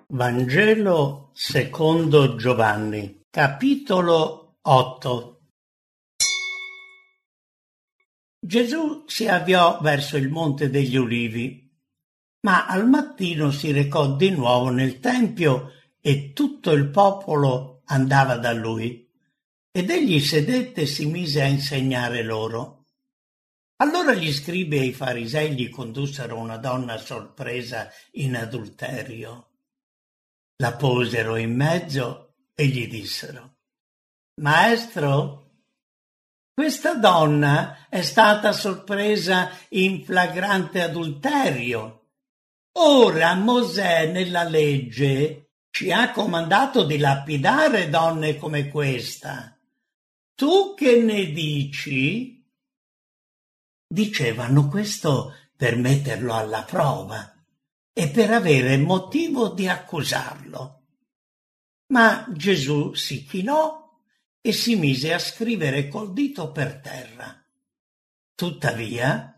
Vangelo secondo Giovanni, capitolo 8. Gesù si avviò verso il Monte degli Ulivi, ma al mattino si recò di nuovo nel Tempio e tutto il popolo andava da lui. Ed egli sedette e si mise a insegnare loro. Allora gli scribi e i farisei gli condussero una donna sorpresa in adulterio. La posero in mezzo e gli dissero: Maestro, questa donna è stata sorpresa in flagrante adulterio. Ora Mosè nella legge ci ha comandato di lapidare donne come questa. Tu che ne dici? Dicevano questo per metterlo alla prova e per avere motivo di accusarlo. Ma Gesù si chinò e si mise a scrivere col dito per terra. Tuttavia,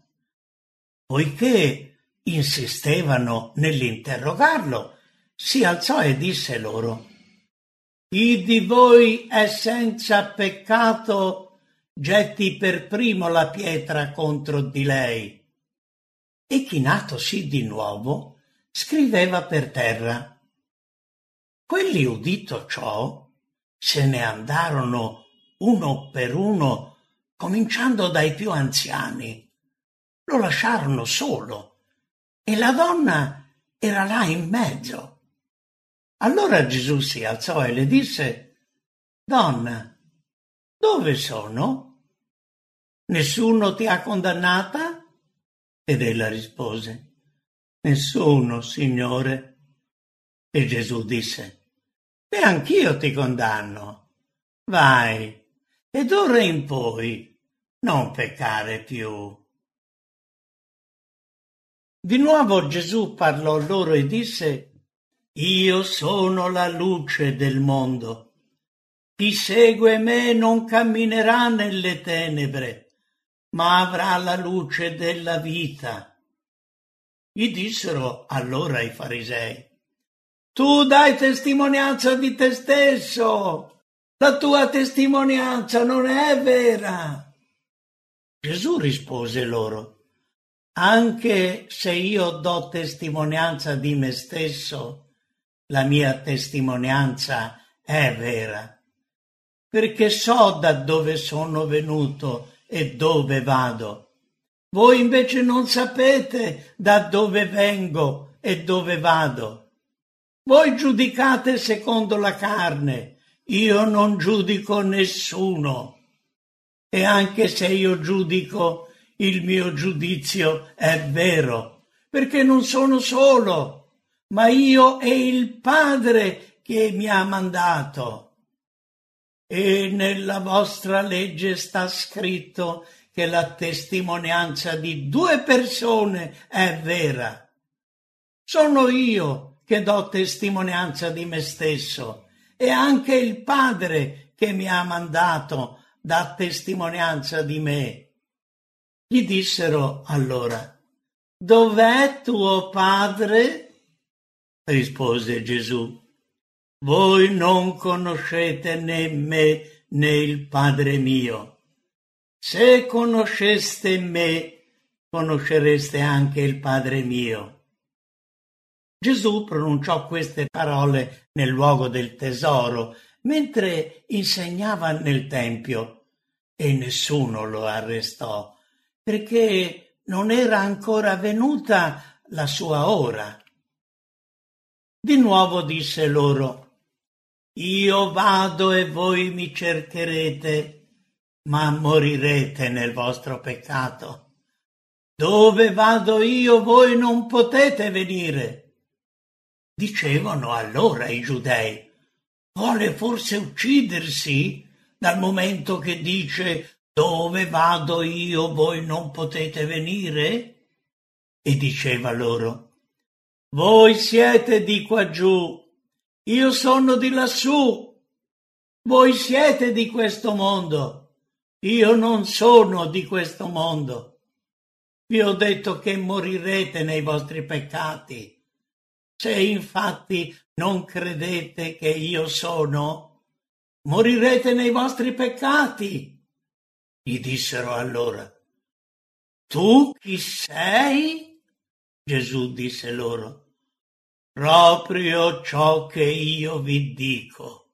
poiché insistevano nell'interrogarlo, si alzò e disse loro: Chi di voi è senza peccato, getti per primo la pietra contro di lei. E chinatosi di nuovo, scriveva per terra. Quelli, udito ciò, se ne andarono uno per uno, cominciando dai più anziani. Lo lasciarono solo e la donna era là in mezzo. Allora Gesù si alzò e le disse: Donna, dove sono? Nessuno ti ha condannata? Ed ella rispose: Nessuno, Signore. E Gesù disse: Neanch'io ti condanno. Vai, e d'ora in poi non peccare più. Di nuovo Gesù parlò loro e disse: Io sono la luce del mondo. Chi segue me non camminerà nelle tenebre, ma avrà la luce della vita. Gli dissero allora i farisei: Tu dai testimonianza di te stesso, la tua testimonianza non è vera. Gesù rispose loro: Anche se io do testimonianza di me stesso, la mia testimonianza è vera, perché so da dove sono venuto e dove vado. Voi invece non sapete da dove vengo e dove vado. Voi giudicate secondo la carne, io non giudico nessuno. E anche se io giudico, il mio giudizio è vero, perché non sono solo, ma io e il Padre che mi ha mandato. E nella vostra legge sta scritto che la testimonianza di 2 persone è vera. Sono io che do testimonianza di me stesso, e anche il Padre che mi ha mandato dà testimonianza di me. Gli dissero allora: Dov'è tuo Padre? Rispose Gesù: Voi non conoscete né me né il Padre mio. Se conosceste me, conoscereste anche il Padre mio. Gesù pronunciò queste parole nel luogo del tesoro, mentre insegnava nel Tempio, e nessuno lo arrestò, perché non era ancora venuta la sua ora. Di nuovo disse loro: Io vado e voi mi cercherete, ma morirete nel vostro peccato. Dove vado io voi non potete venire. Dicevano allora i giudei: Vuole forse uccidersi, dal momento che dice: Dove vado io voi non potete venire? E diceva loro: Voi siete di qua giù, io sono di lassù. Voi siete di questo mondo, io non sono di questo mondo. Vi ho detto che morirete nei vostri peccati. Se infatti non credete che io sono, morirete nei vostri peccati. Gli dissero allora: Tu chi sei? Gesù disse loro: Proprio ciò che io vi dico.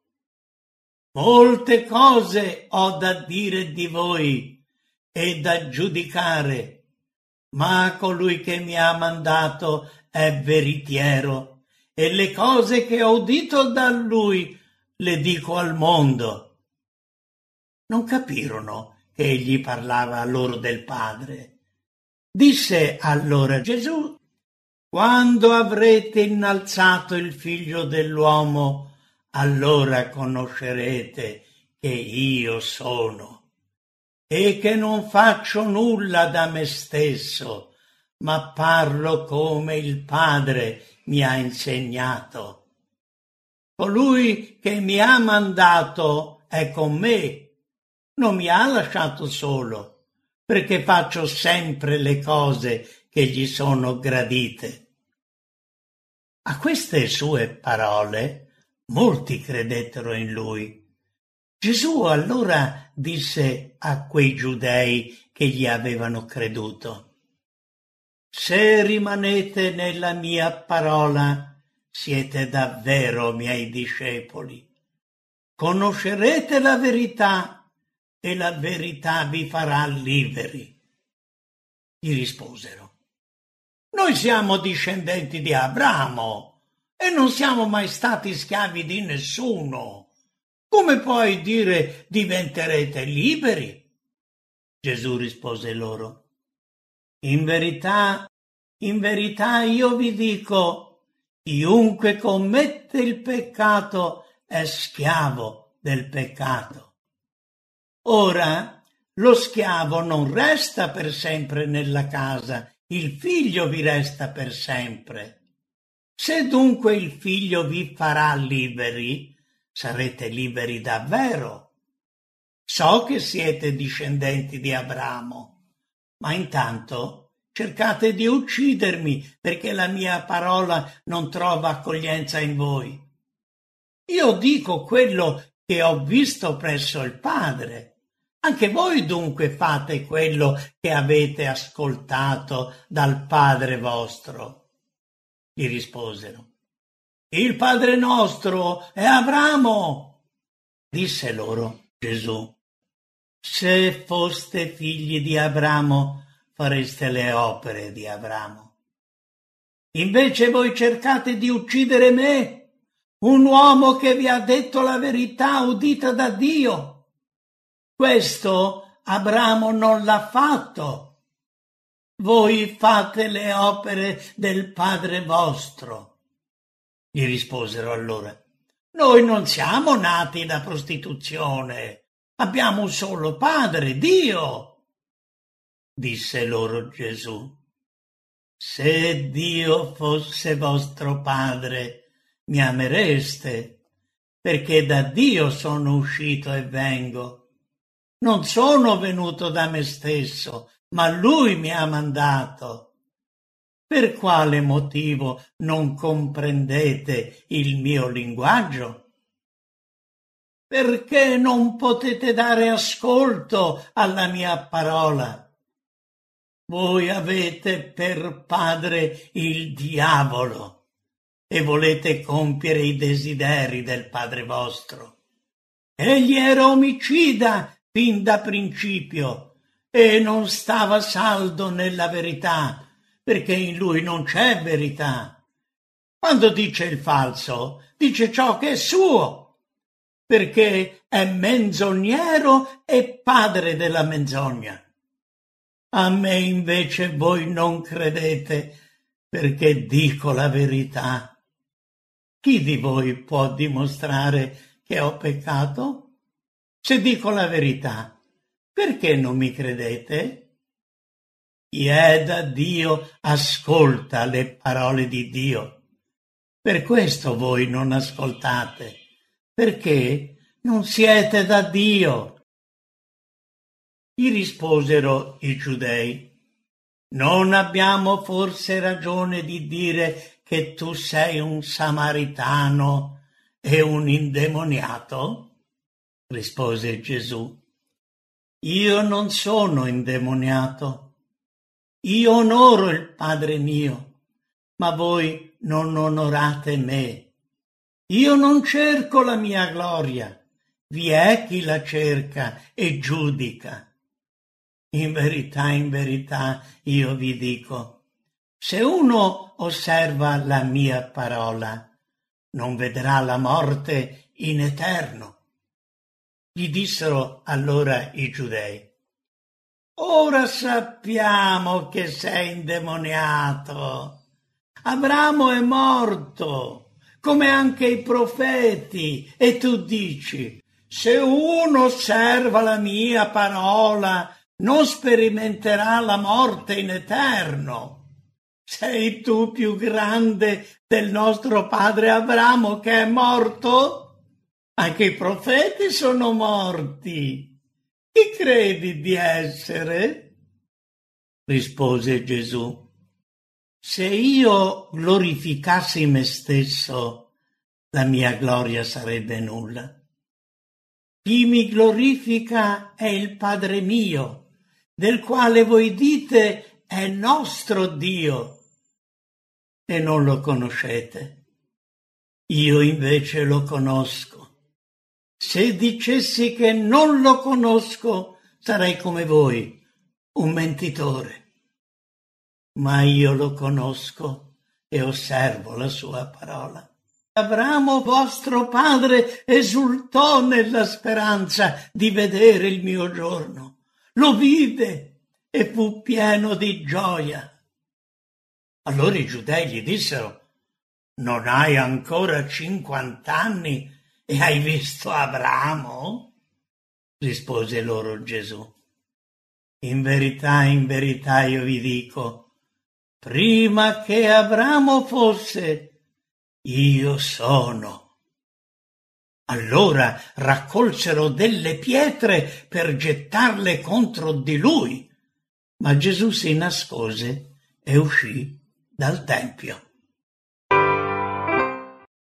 Molte cose ho da dire di voi e da giudicare, ma colui che mi ha mandato è veritiero, e le cose che ho udito da lui le dico al mondo. Non capirono che egli parlava loro del Padre. Disse allora Gesù: Quando avrete innalzato il Figlio dell'uomo, allora conoscerete che io sono, e che non faccio nulla da me stesso, ma parlo come il Padre mi ha insegnato. Colui che mi ha mandato è con me, non mi ha lasciato solo, perché faccio sempre le cose che gli sono gradite. A queste sue parole molti credettero in lui. Gesù allora disse a quei giudei che gli avevano creduto: Se rimanete nella mia parola, siete davvero miei discepoli. Conoscerete la verità e la verità vi farà liberi. Gli risposero: Noi siamo discendenti di Abramo e non siamo mai stati schiavi di nessuno. Come puoi dire diventerete liberi? Gesù rispose loro: in verità io vi dico, chiunque commette il peccato è schiavo del peccato. Ora, lo schiavo non resta per sempre nella casa, il figlio vi resta per sempre. Se dunque il figlio vi farà liberi, sarete liberi davvero. So che siete discendenti di Abramo, ma intanto cercate di uccidermi perché la mia parola non trova accoglienza in voi. Io dico quello che ho visto presso il Padre. Anche voi dunque fate quello che avete ascoltato dal Padre vostro. Gli risposero: Il Padre nostro è Abramo. Disse loro Gesù: Se foste figli di Abramo, fareste le opere di Abramo. Invece voi cercate di uccidere me, un uomo che vi ha detto la verità udita da Dio. Questo Abramo non l'ha fatto. Voi fate le opere del Padre vostro. Gli risposero allora: Noi non siamo nati da prostituzione, abbiamo un solo Padre, Dio. Disse loro Gesù: Se Dio fosse vostro Padre, mi amereste, perché da Dio sono uscito e vengo. Non sono venuto da me stesso, ma Lui mi ha mandato. Per quale motivo non comprendete il mio linguaggio? Perché non potete dare ascolto alla mia parola? Voi avete per padre il diavolo e volete compiere i desideri del padre vostro. Egli era omicida fin da principio e non stava saldo nella verità, perché in lui non c'è verità. Quando dice il falso, dice ciò che è suo, perché è menzognero e padre della menzogna. A me invece voi non credete, perché dico la verità. Chi di voi può dimostrare che ho peccato? Se dico la verità, perché non mi credete? Chi è da Dio ascolta le parole di Dio. Per questo voi non ascoltate, perché non siete da Dio. Gli risposero i giudei: Non abbiamo forse ragione di dire che tu sei un samaritano e un indemoniato? Rispose Gesù. Io non sono indemoniato. Io onoro il Padre mio, ma voi non onorate me. Io non cerco la mia gloria, vi è chi la cerca e giudica. In verità, io vi dico, se uno osserva la mia parola, non vedrà la morte in eterno. Gli dissero allora i giudei: ora sappiamo che sei indemoniato. Abramo è morto, come anche i profeti, e tu dici: se uno osserva la mia parola, non sperimenterà la morte in eterno. Sei tu più grande del nostro padre Abramo che è morto? Anche i profeti sono morti. Chi credi di essere? Rispose Gesù. Se io glorificassi me stesso, la mia gloria sarebbe nulla. Chi mi glorifica è il Padre mio, del quale voi dite è nostro Dio, e non lo conoscete. Io invece lo conosco. Se dicessi che non lo conosco, sarei come voi, un mentitore. Ma io lo conosco e osservo la sua parola. Abramo, vostro padre, esultò nella speranza di vedere il mio giorno. Lo vide e fu pieno di gioia. Allora i giudei gli dissero: non hai ancora 50 anni e hai visto Abramo? Rispose loro Gesù. In verità io vi dico, prima che Abramo fosse, io sono. Allora raccolsero delle pietre per gettarle contro di lui, ma Gesù si nascose e uscì dal tempio.